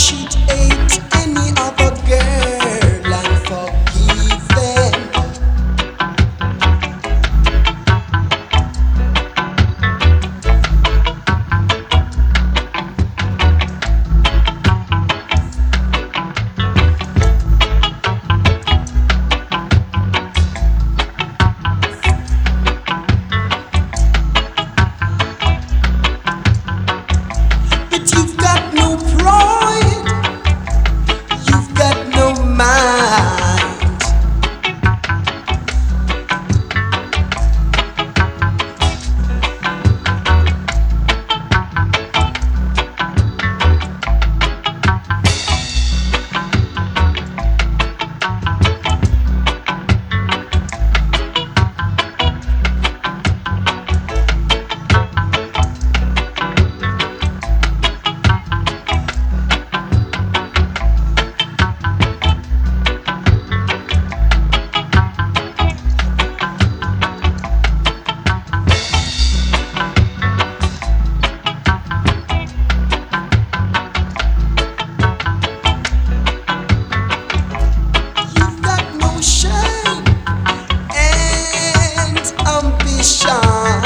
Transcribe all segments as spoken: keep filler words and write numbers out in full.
she'd hate any other girl and forgive them. But you've got no pride, you've got no mind. You've got no shame and ambition.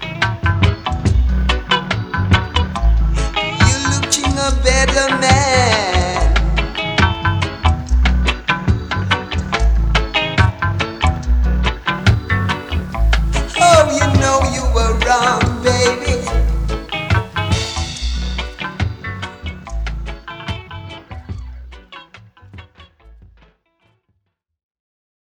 You're looking a better man.